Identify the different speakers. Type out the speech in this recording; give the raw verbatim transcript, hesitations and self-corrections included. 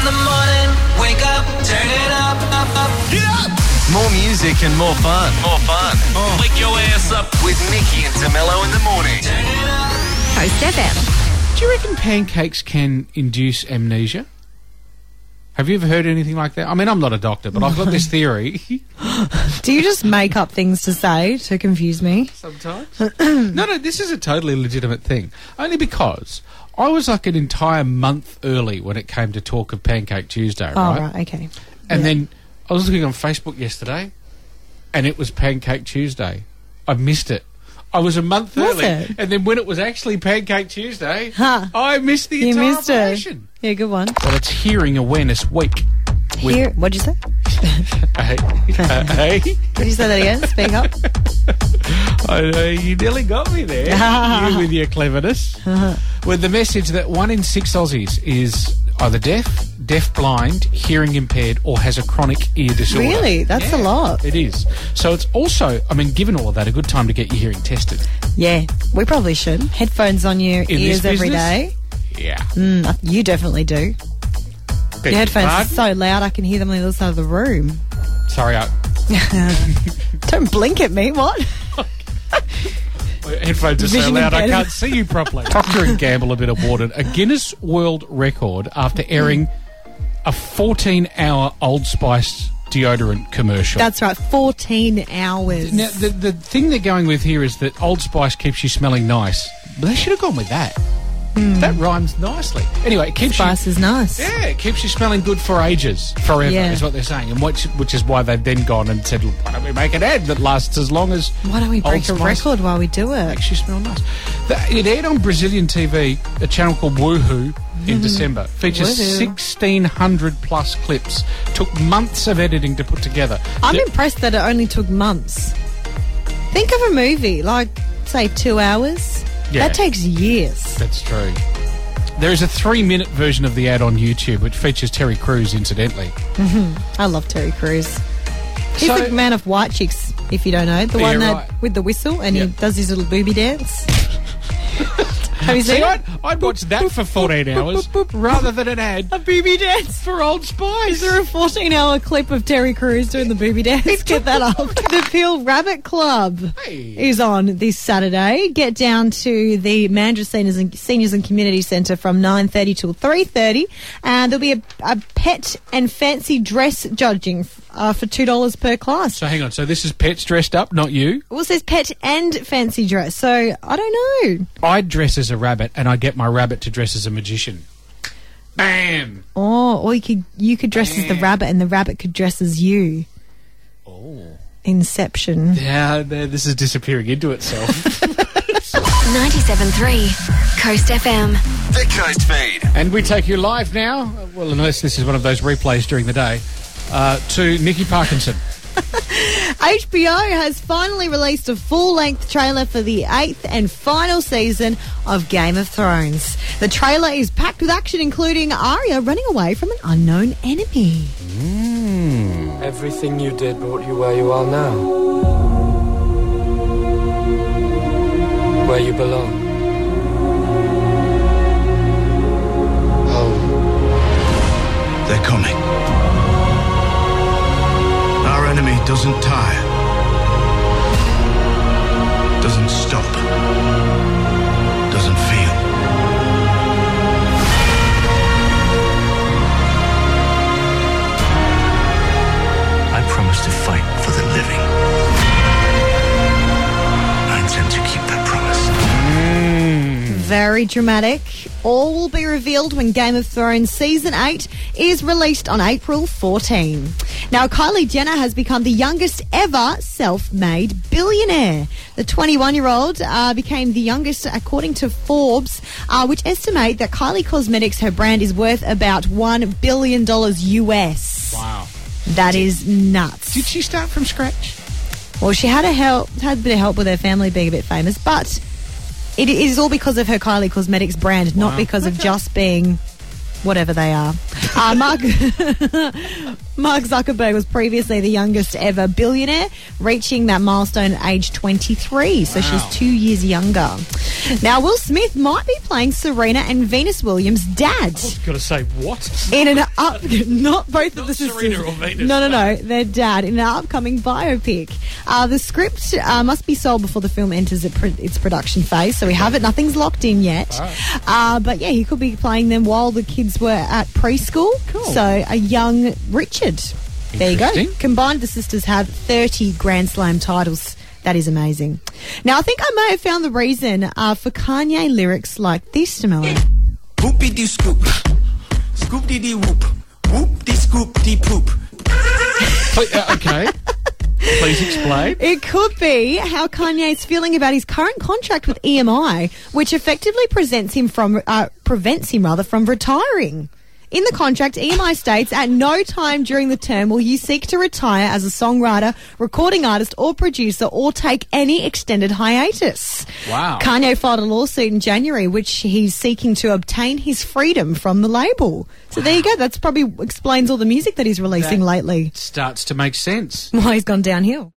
Speaker 1: the morning, wake up, turn it up, up, up. Get up!
Speaker 2: More music and more fun. More fun.
Speaker 1: Oh. Wake your ass up
Speaker 2: With Nikki and DeMello in the morning.
Speaker 1: turn it up.
Speaker 3: Coast F M.
Speaker 4: Do you reckon pancakes can induce amnesia? Have you ever heard anything like that? I mean, I'm not a doctor, but I've got this theory.
Speaker 3: Do you just make up things to say to confuse me?
Speaker 4: Sometimes. no, no, this is a totally legitimate thing. Only because I was like an entire month early when it came to talk of Pancake Tuesday,
Speaker 3: Oh,
Speaker 4: right?
Speaker 3: right, okay.
Speaker 4: And
Speaker 3: Yeah.
Speaker 4: then I was looking on Facebook yesterday, and it was Pancake Tuesday. I missed it. I was a month
Speaker 3: Was
Speaker 4: early.
Speaker 3: it?
Speaker 4: And then when it was actually Pancake Tuesday,
Speaker 3: Huh.
Speaker 4: I missed the
Speaker 3: You
Speaker 4: entire
Speaker 3: missed it.
Speaker 4: operation.
Speaker 3: Yeah, good one.
Speaker 4: Well, it's Hearing Awareness Week. With-
Speaker 3: Here, what'd you say?
Speaker 4: Hey, uh, hey.
Speaker 3: Could you say that again? Speak up.
Speaker 4: I know, you nearly got me there. You with your cleverness. With the message that one in six Aussies is either deaf, deaf-blind, hearing impaired, or has a chronic ear disorder.
Speaker 3: Really? That's a
Speaker 4: Yeah,
Speaker 3: lot.
Speaker 4: It is. So it's also, I mean, given all of that, a good time to get your hearing tested.
Speaker 3: Yeah, we probably should. Headphones on your
Speaker 4: In
Speaker 3: ears
Speaker 4: this
Speaker 3: every
Speaker 4: business?
Speaker 3: day.
Speaker 4: Yeah.
Speaker 3: Mm, you definitely do.
Speaker 4: Beg
Speaker 3: Your headphones
Speaker 4: pardon?
Speaker 3: are so loud I can hear them on the other side of the room.
Speaker 4: Sorry, I,
Speaker 3: Don't blink at me, what?
Speaker 4: my headphones are so
Speaker 3: Vision
Speaker 4: loud I
Speaker 3: impaired.
Speaker 4: can't see you properly. Procter and Gamble have been awarded a Guinness World Record after airing a fourteen-hour Old Spice deodorant commercial.
Speaker 3: That's right, fourteen hours.
Speaker 4: Now, the, the thing they're going with here is that Old Spice keeps you smelling nice. But they should have gone with that. That rhymes nicely. Anyway, it keeps
Speaker 3: Spice
Speaker 4: you...
Speaker 3: is nice.
Speaker 4: Yeah, it keeps you smelling good for ages. Forever
Speaker 3: Yeah.
Speaker 4: is what they're saying. And which, which is why they've then gone and said, why don't we make an ad that lasts as long as
Speaker 3: Why don't we break
Speaker 4: Old
Speaker 3: a
Speaker 4: Spice
Speaker 3: record while we do it?
Speaker 4: makes you smell nice. The, it aired on Brazilian T V, a channel called Woohoo, in December. Features
Speaker 3: Woohoo.
Speaker 4: sixteen hundred plus clips. Took months of editing to put together.
Speaker 3: I'm
Speaker 4: The-
Speaker 3: impressed that it only took months. Think of a movie, like, say, two hours.
Speaker 4: Yeah.
Speaker 3: That takes years.
Speaker 4: That's true. There is a three-minute version of the ad on YouTube, which features Terry Crews, incidentally.
Speaker 3: I love Terry Crews. He's
Speaker 4: So-
Speaker 3: the man of White Chicks, if you don't know. The
Speaker 4: Yeah,
Speaker 3: one that
Speaker 4: right.
Speaker 3: with the whistle and
Speaker 4: Yeah.
Speaker 3: he does his little booby dance. Have you
Speaker 4: See,
Speaker 3: seen
Speaker 4: I'd,
Speaker 3: it?
Speaker 4: I'd watch that for fourteen hours rather than an ad
Speaker 3: A booby dance.
Speaker 4: for Old Spice.
Speaker 3: Is there a fourteen-hour clip of Terry Crews doing the booby dance? Get that up. The Peel Rabbit Club
Speaker 4: Hey.
Speaker 3: is on this Saturday. Get down to the Mandurah Seniors and, Seniors and Community Centre from nine thirty till three thirty. And there'll be a, a pet and fancy dress judging uh, for two dollars per class.
Speaker 4: So hang on, so this is pets dressed up, not you?
Speaker 3: Well, it says pet and fancy dress, so I don't know.
Speaker 4: I'd dress as a rabbit and I'd get my rabbit to dress as a magician. Bam!
Speaker 3: Oh, or you could you could dress as the
Speaker 4: Yeah.
Speaker 3: rabbit and the rabbit could dress as you.
Speaker 4: Oh.
Speaker 3: Inception.
Speaker 4: Yeah, there- this is disappearing into itself.
Speaker 5: ninety-seven point three Coast F M.
Speaker 2: The Coast Feed.
Speaker 4: And we take you live now, well, unless this is one of those replays during the day, uh, to Nikki Parkinson.
Speaker 3: H B O has finally released a full-length trailer for the eighth and final season of Game of Thrones. The trailer is packed with action, including Arya running away from an unknown enemy.
Speaker 6: Everything you did brought you where you are now. Where you belong. Home.
Speaker 7: They're coming. Our enemy doesn't tire. Doesn't stop. Doesn't feel. I promise to fight for the living. I intend to keep that promise.
Speaker 3: Very dramatic. All will be revealed when Game of Thrones Season eight is released on April fourteenth. Now, Kylie Jenner has become the youngest ever self-made billionaire. The twenty-one-year-old uh, became the youngest according to Forbes, uh, which estimate that Kylie Cosmetics, her brand, is worth about one billion dollars U S.
Speaker 4: Wow.
Speaker 3: That is nuts.
Speaker 4: Did she start from scratch?
Speaker 3: Well, she had a help, had a bit of help with her family being a bit famous, but it is all because of her Kylie Cosmetics brand, not
Speaker 4: Wow.
Speaker 3: because of
Speaker 4: Okay.
Speaker 3: just being whatever they are. Uh, Mark Mark Zuckerberg was previously the youngest ever billionaire, reaching that milestone at age twenty-three. So
Speaker 4: Wow.
Speaker 3: she's two years younger. Now, Will Smith might be playing Serena and Venus Williams' dad
Speaker 4: Got to say what?
Speaker 3: in an up. Not both of the
Speaker 4: Not
Speaker 3: sisters.
Speaker 4: Serena or Venus,
Speaker 3: no, no,
Speaker 4: no.
Speaker 3: no. Their dad in an upcoming biopic. Uh, the script uh, must be sold before the film enters it pro- its production phase, so we haven't. Nothing's locked in yet.
Speaker 4: Right.
Speaker 3: Uh, but yeah, he could be playing them while the kids were at preschool.
Speaker 4: Cool.
Speaker 3: So a young Richard. There you go.
Speaker 4: Interesting.
Speaker 3: Combined, the sisters have thirty Grand Slam titles. That is amazing. Now, I think I may have found the reason uh, for Kanye lyrics like this, Demelo.
Speaker 8: Whoopie dee scoop. Scoop dee dee whoop. Whoop dee scoop dee poop.
Speaker 4: Pl- uh, okay. Please explain.
Speaker 3: It could be how Kanye's feeling about his current contract with E M I, which effectively presents him from uh, prevents him rather from retiring. In the contract, E M I states, at no time during the term will you seek to retire as a songwriter, recording artist or producer or take any extended hiatus.
Speaker 4: Wow.
Speaker 3: Kanye filed a lawsuit in January, which he's seeking to obtain his freedom from the label. So there you go. That's probably explains all the music that he's releasing
Speaker 4: That-
Speaker 3: lately.
Speaker 4: Starts to make sense.
Speaker 3: Why he's gone downhill.